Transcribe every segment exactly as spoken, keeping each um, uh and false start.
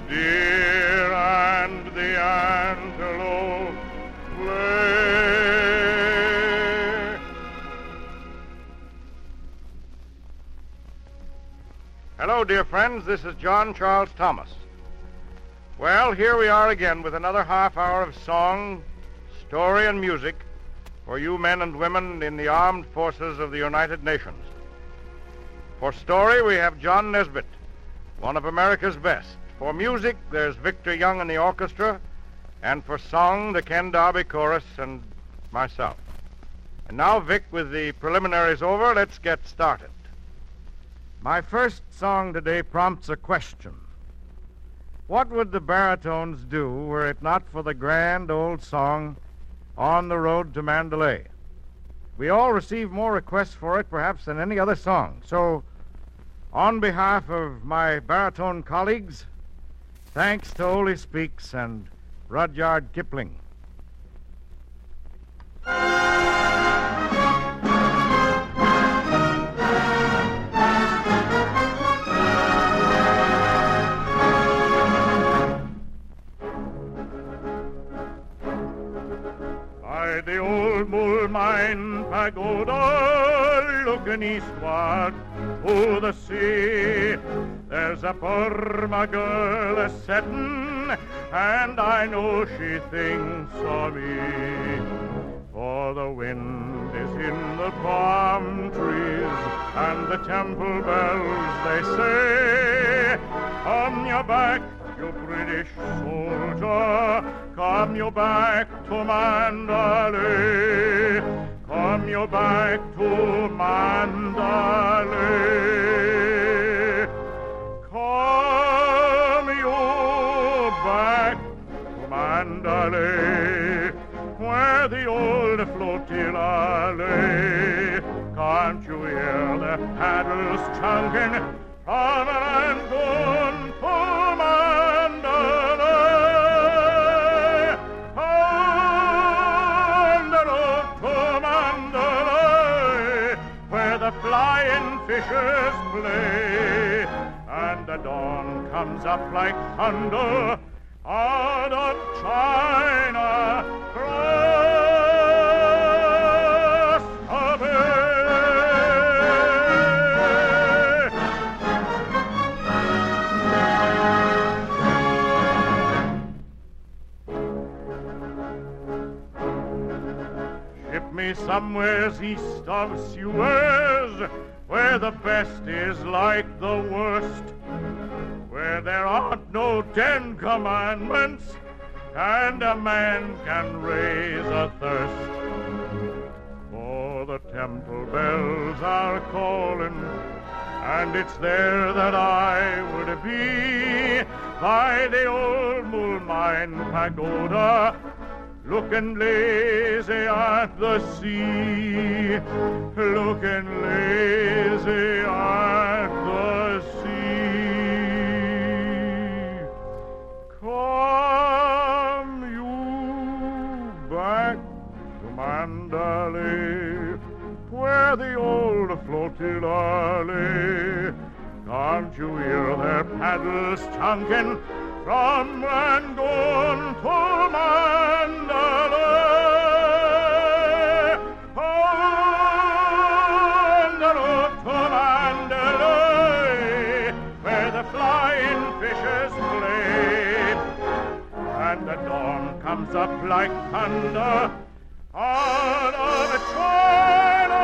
deer and the antelope play. Hello, dear friends. This is John Charles Thomas. Well, here we are again with another half hour of song, story, and music for you men and women in the armed forces of the United Nations. For story, we have John Nesbitt, one of America's best. For music, there's Victor Young and the orchestra, and for song, the Ken Darby Chorus and myself. And now, Vic, with the preliminaries over, let's get started. My first song today prompts a question. What would the baritones do were it not for the grand old song, On the Road to Mandalay? We all receive more requests for it, perhaps, than any other song. So, on behalf of my baritone colleagues, thanks to Ole Speaks and Rudyard Kipling. By the old Bull Mine pagoda, looking eastward to the sea, there's a Burma girl a-settin', and I know she thinks of me. For the wind is in the palm trees, and the temple bells, they say, on your back, you British soldier, come you back to Mandalay, come you back to Mandalay, come you back to Mandalay, where the old flotilla lay. Can't you hear the paddles chunking from Rangoon to Mandalay, on the road to Mandalay, where the flying fishers play, and the dawn comes up like thunder out of China across the bay. Me somewheres east of Suez, where the best is like the worst, where there aren't no Ten Commandments, and a man can raise a thirst. For the temple bells are calling, and it's there that I would be, by the old Bull Mine pagoda, looking lazy at the sea, looking lazy at the sea. Come you back to Mandalay, where the old flotilla lay. Can't you hear their paddles chunking from Rangoon to Mandalay, on the road to Mandalay, where the flying fishers play, and the dawn comes up like thunder out of China.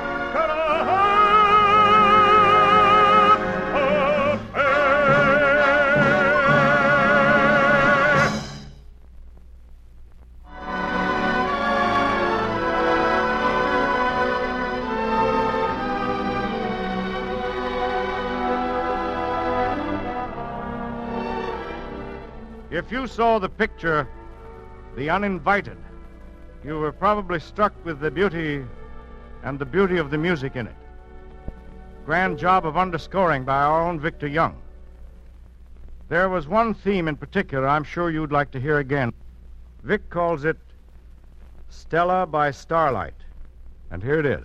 If you saw the picture, The Uninvited, you were probably struck with the beauty and the beauty of the music in it. Grand job of underscoring by our own Victor Young. There was one theme in particular I'm sure you'd like to hear again. Vic calls it Stella by Starlight, and here it is.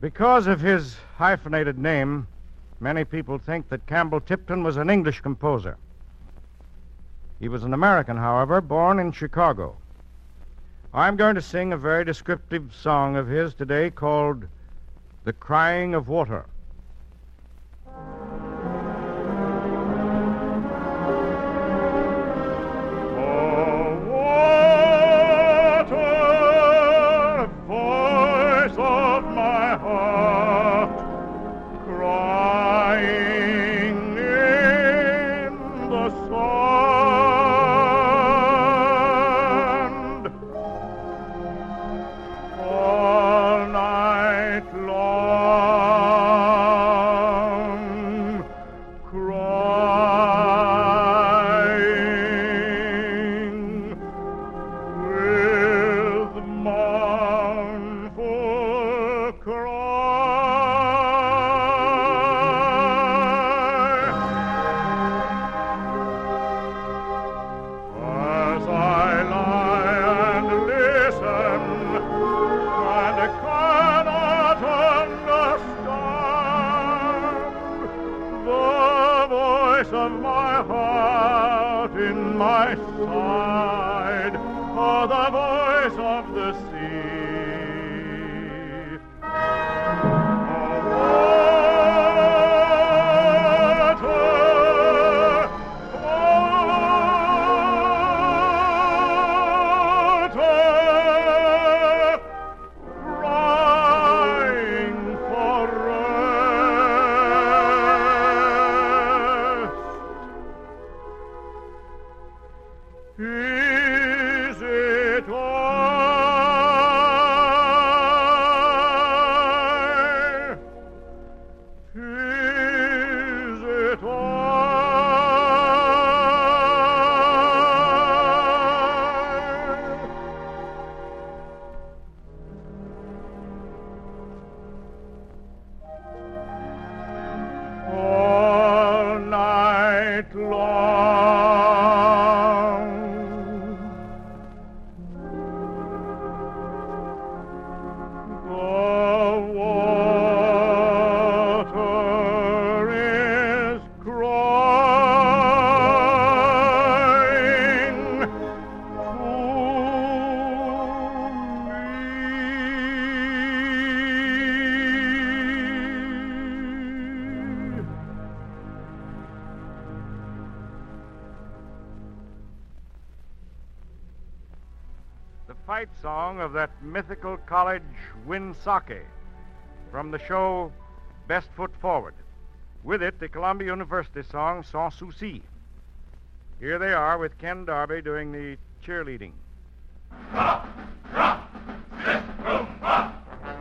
Because of his hyphenated name, many people think that Campbell Tipton was an English composer. He was an American, however, born in Chicago. I'm going to sing a very descriptive song of his today called The Crying of Water. Of my heart in my side, or the voice of the sea. Water, water, crying for Is it I? Is it I? All night long the fight song of that mythical college Winsake from the show Best Foot Forward. With it, the Columbia University song Sans Souci. Here they are with Ken Darby doing the cheerleading. Rock, rock, this room, rock.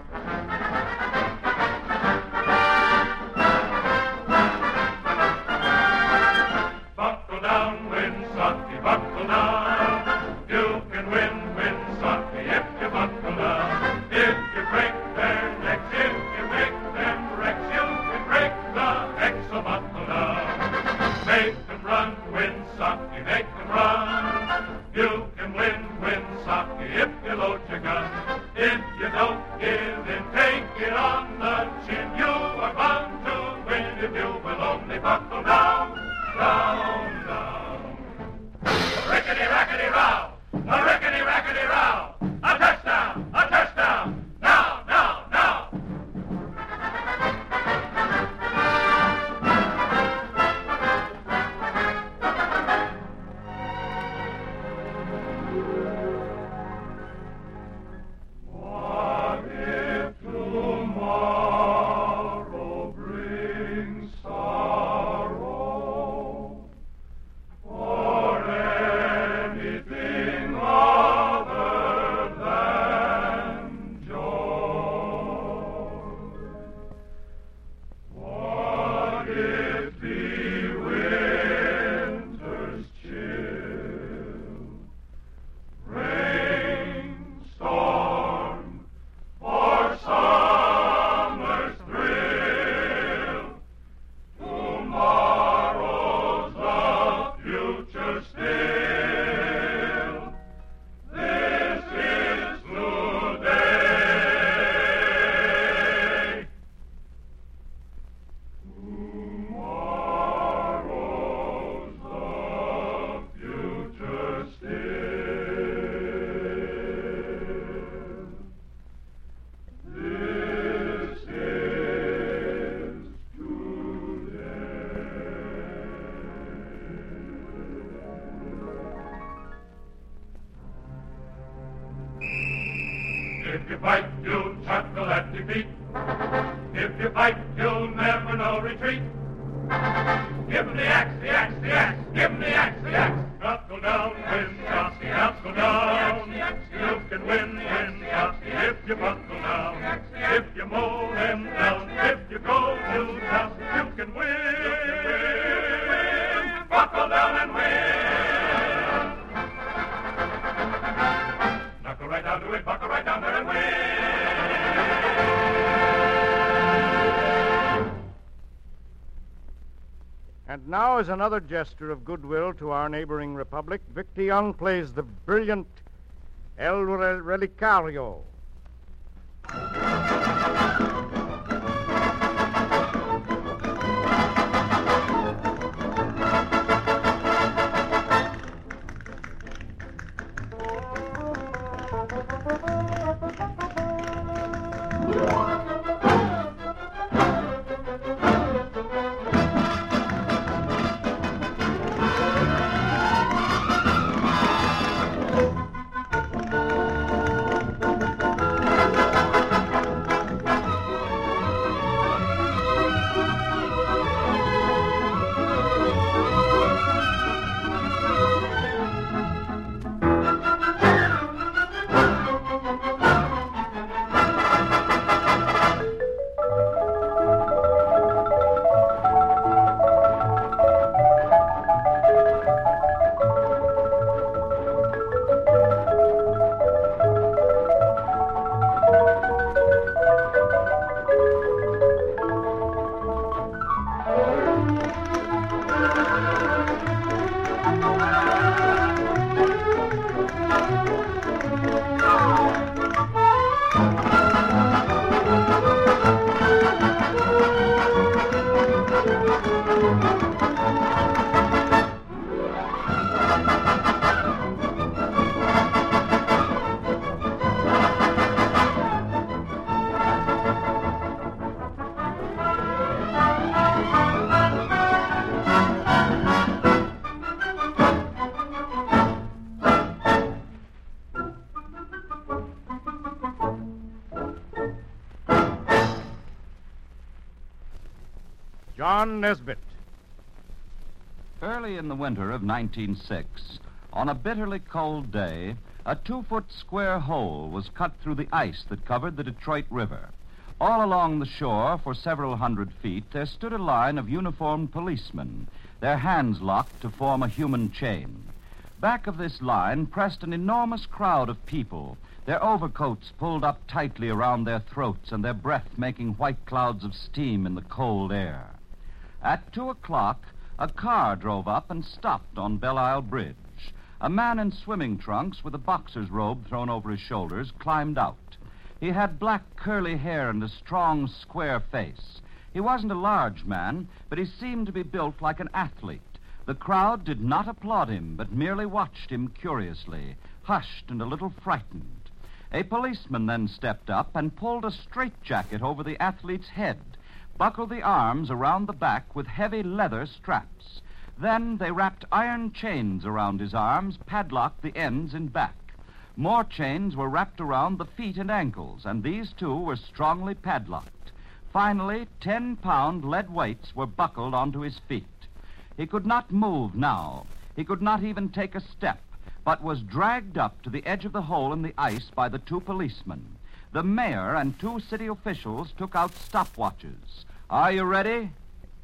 Buckle down, Winsake, buckle down. You can win, Winsake, if you buckle down. If you break their necks, if you make them wrecks, you can break the necks, so buckle down. Make them run, Winsake, make them run. You can win, Winsake, if you load your gun. If you don't give in, take it on the chin. You are bound to win if you will only buckle down, down, down. Rickety-rackety-row! A rickety-rackety-row! A touchdown! A touchdown! Now, now, now! What is If you fight, you'll chuckle at defeat. If you fight, you'll never know retreat. Give 'em the axe, the axe, the axe. Give 'em the axe, the axe. Knuckle down, Winsocki, knuckle down. You can win, Winsocki, if you buckle down. If you mow them down, if you go to town, you can win. Buckle down and win. Knuckle right down to it, buckle right down there and win. And now, as another gesture of goodwill to our neighboring republic, Victor Young plays the brilliant El Relicario. John Nesbitt. Early in the winter of nineteen oh six, on a bitterly cold day, a two-foot square hole was cut through the ice that covered the Detroit River. All along the shore, for several hundred feet, there stood a line of uniformed policemen, their hands locked to form a human chain. Back of this line pressed an enormous crowd of people, their overcoats pulled up tightly around their throats and their breath making white clouds of steam in the cold air. At two o'clock, a car drove up and stopped on Belle Isle Bridge. A man in swimming trunks with a boxer's robe thrown over his shoulders climbed out. He had black curly hair and a strong, square face. He wasn't a large man, but he seemed to be built like an athlete. The crowd did not applaud him, but merely watched him curiously, hushed and a little frightened. A policeman then stepped up and pulled a straitjacket over the athlete's head, buckled the arms around the back with heavy leather straps. Then they wrapped iron chains around his arms, padlocked the ends in back. More chains were wrapped around the feet and ankles, and these, too, were strongly padlocked. Finally, ten-pound lead weights were buckled onto his feet. He could not move now. He could not even take a step, but was dragged up to the edge of the hole in the ice by the two policemen. The mayor and two city officials took out stopwatches. Are you ready?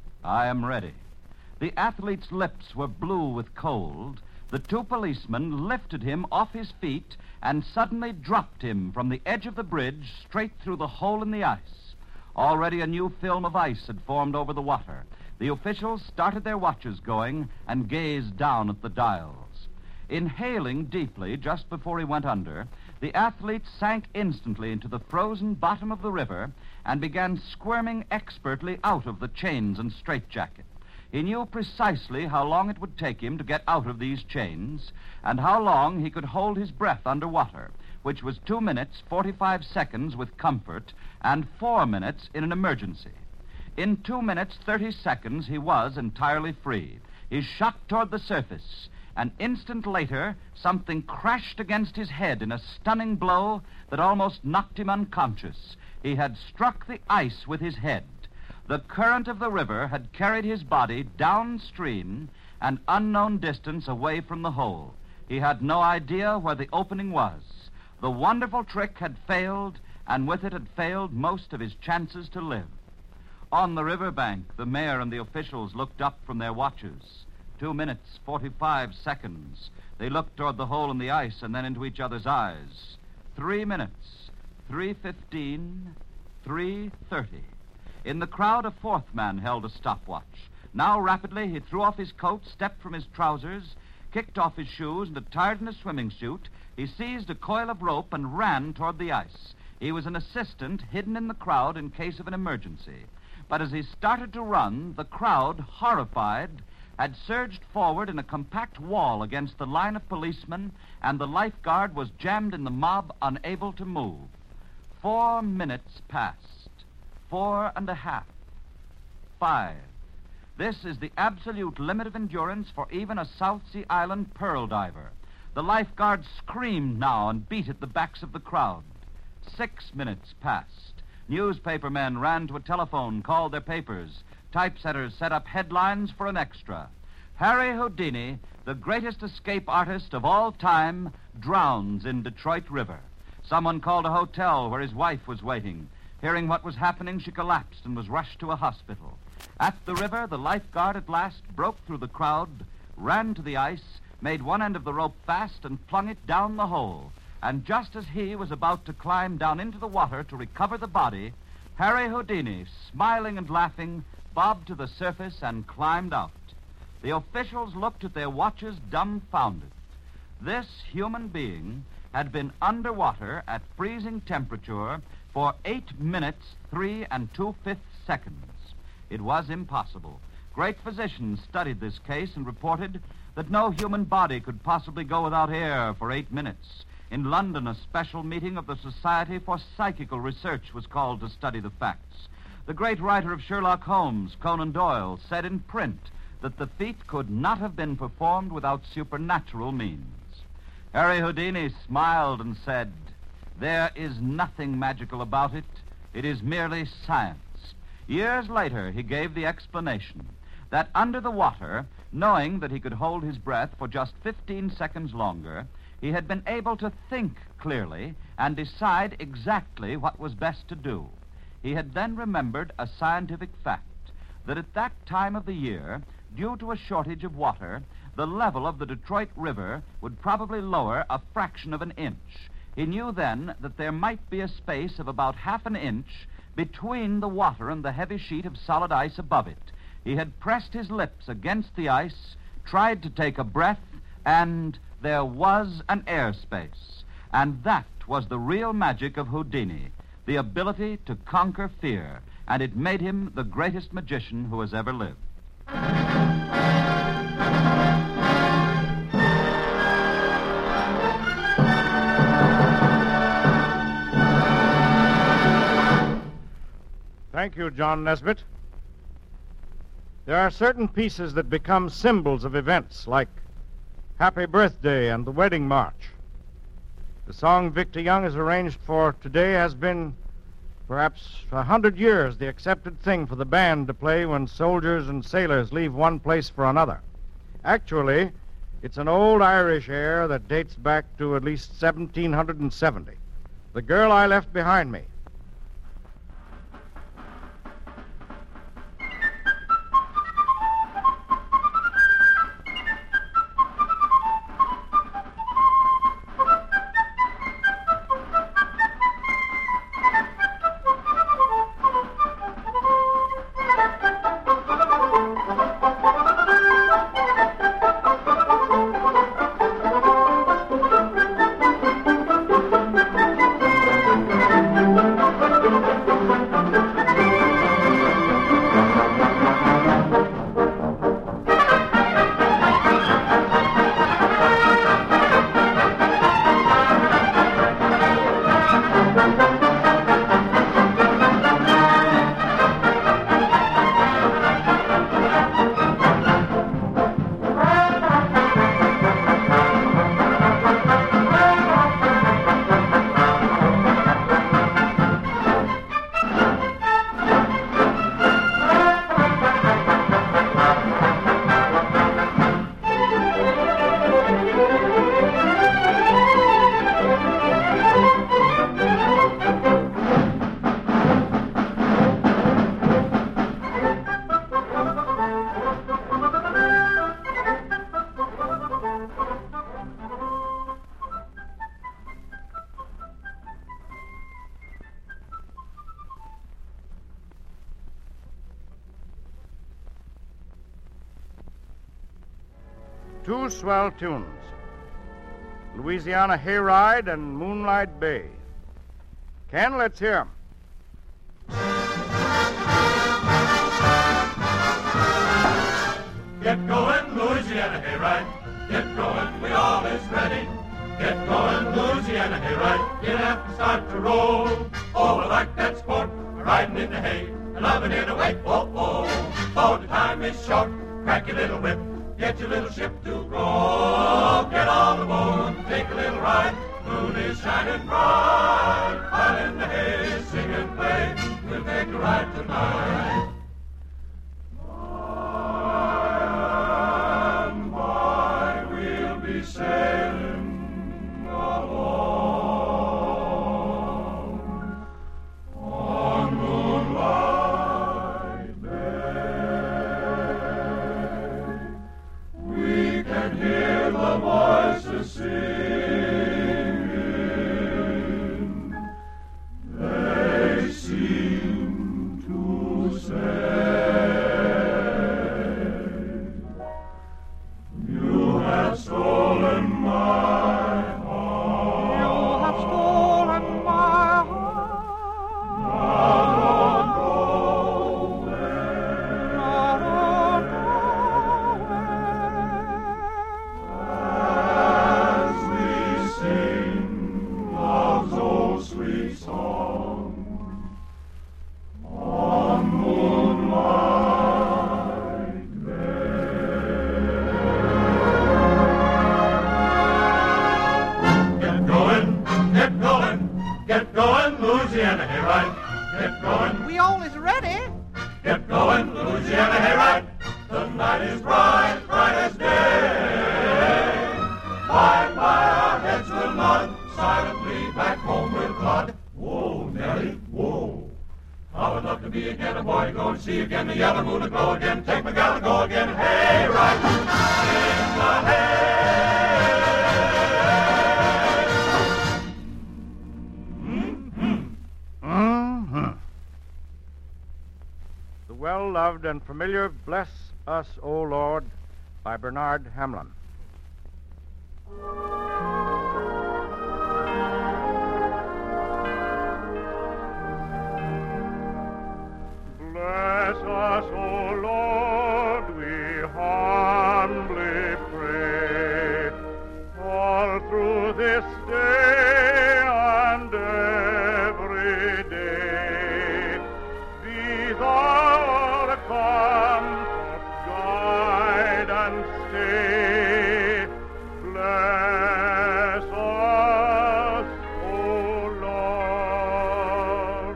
I am ready. The athlete's lips were blue with cold. The two policemen lifted him off his feet and suddenly dropped him from the edge of the bridge straight through the hole in the ice. Already a new film of ice had formed over the water. The officials started their watches going and gazed down at the dials. Inhaling deeply just before he went under, the athlete sank instantly into the frozen bottom of the river and began squirming expertly out of the chains and straitjacket. He knew precisely how long it would take him to get out of these chains and how long he could hold his breath underwater, which was two minutes, forty-five seconds with comfort and four minutes in an emergency. In two minutes, thirty seconds, he was entirely free. He shot toward the surface, An instant later, something crashed against his head in a stunning blow that almost knocked him unconscious. He had struck the ice with his head. The current of the river had carried his body downstream an unknown distance away from the hole. He had no idea where the opening was. The wonderful trick had failed, and with it had failed most of his chances to live. On the riverbank, the mayor and the officials looked up from their watches. Two minutes, forty-five seconds. They looked toward the hole in the ice and then into each other's eyes. Three minutes, three fifteen, three thirty. In the crowd, a fourth man held a stopwatch. Now, rapidly, he threw off his coat, stepped from his trousers, kicked off his shoes, and attired in a swimming suit, he seized a coil of rope and ran toward the ice. He was an assistant hidden in the crowd in case of an emergency. But as he started to run, the crowd, horrified, had surged forward in a compact wall against the line of policemen, and the lifeguard was jammed in the mob, unable to move. Four minutes passed. Four and a half. Five. This is the absolute limit of endurance for even a South Sea Island pearl diver. The lifeguard screamed now and beat at the backs of the crowd. Six minutes passed. Newspaper men ran to a telephone, called their papers. Typesetters set up headlines for an extra. Harry Houdini, the greatest escape artist of all time, drowns in Detroit River. Someone called a hotel where his wife was waiting. Hearing what was happening, she collapsed and was rushed to a hospital. At the river, the lifeguard at last broke through the crowd, ran to the ice, made one end of the rope fast, and flung it down the hole. And just as he was about to climb down into the water to recover the body, Harry Houdini, smiling and laughing, bobbed to the surface and climbed out. The officials looked at their watches dumbfounded. This human being had been underwater at freezing temperature for eight minutes, three and two-fifths seconds. It was impossible. Great physicians studied this case and reported that no human body could possibly go without air for eight minutes. In London, a special meeting of the Society for Psychical Research was called to study the facts. The great writer of Sherlock Holmes, Conan Doyle, said in print that the feat could not have been performed without supernatural means. Harry Houdini smiled and said, "There is nothing magical about it. It is merely science." Years later, he gave the explanation that under the water, knowing that he could hold his breath for just fifteen seconds longer, he had been able to think clearly and decide exactly what was best to do. He had then remembered a scientific fact, that at that time of the year, due to a shortage of water, the level of the Detroit River would probably lower a fraction of an inch. He knew then that there might be a space of about half an inch between the water and the heavy sheet of solid ice above it. He had pressed his lips against the ice, tried to take a breath, and there was an airspace. And that was the real magic of Houdini, the ability to conquer fear, and it made him the greatest magician who has ever lived. Thank you, John Nesbitt. There are certain pieces that become symbols of events, like Happy Birthday and the Wedding March. The song Victor Young has arranged for today has been, perhaps for a hundred years, the accepted thing for the band to play when soldiers and sailors leave one place for another. Actually, it's an old Irish air that dates back to at least seventeen seventy. The Girl I Left Behind Me. two swell tunes, Louisiana Hayride and Moonlight Bay. Ken, let's hear 'em. Get going, Louisiana Hayride. Get going, we all is ready. Get going, Louisiana Hayride. Get up and start to roll. Oh, I like that sport, riding in the hay, and loving it away. Oh, oh, oh, the time is short. Crack your little whip, get your little ship to roll. Get on the board, take a little ride. Moon is shining bright. While in the hay, sing and play. We'll take a ride tonight. By and by we'll be sailing along on Moonlight Bay. We can hear the voices singing. They seem to say, "You have stolen my heart. You have stolen my heart. Not go away. Not go away." As we sing love's old sweet song on Moonlight Bay. Get going, get going, get going, Louisiana Hayride. Get going, We all is ready. get going, Louisiana Hayride. The night is bright, bright as day. By and by our heads will nod, silently back home we'll plod. Whoa, Nellie, whoa. I would love to be again a boy, go and see again the yellow moon aglow again. Take my gal and go again, hey, right, in the hay. Mm-hmm. The well-loved and familiar Bless Us, O Lord by Bernard Hamlin. Bless us, O Lord, we humbly pray, all through this day and every day. Be thou the comfort, guide, and stay. Bless us, O Lord.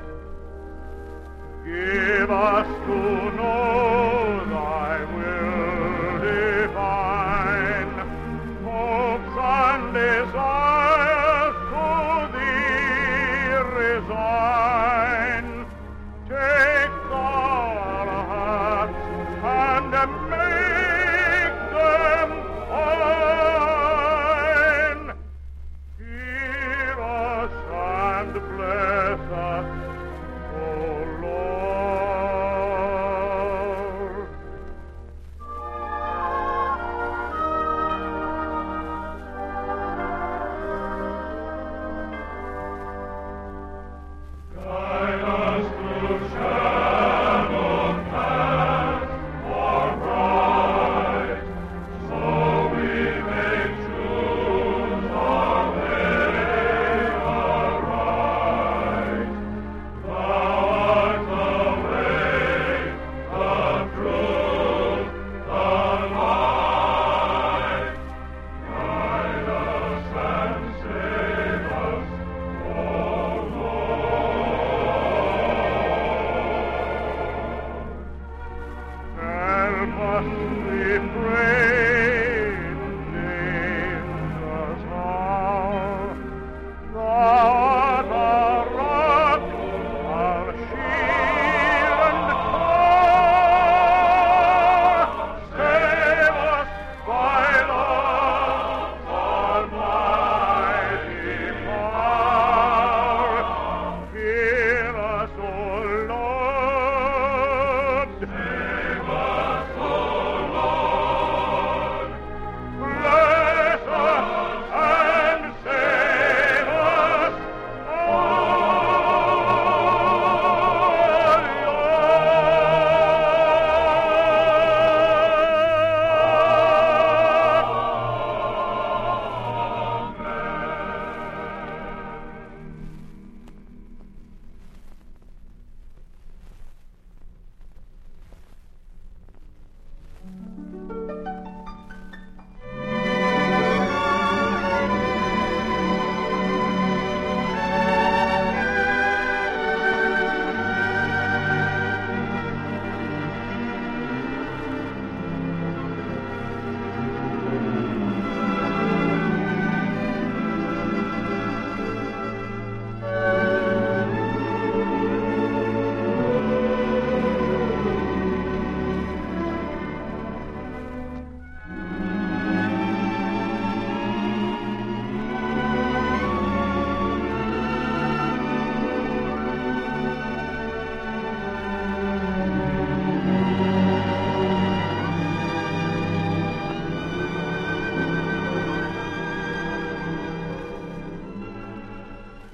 Give us to know thy will divine, hopes and desires to thee resign. Take our hearts and make them thine. Hear us and bless us, O Lord. Guide us through shadow paths or bright, so we may choose our way aright.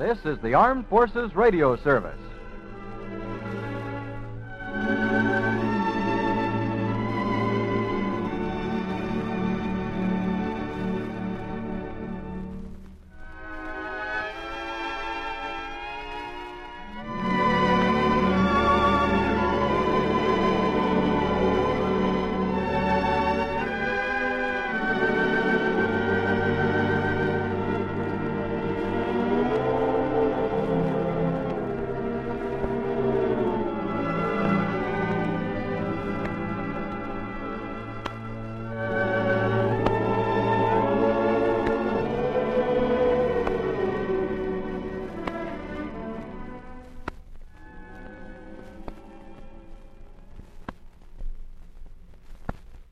This is the Armed Forces Radio Service.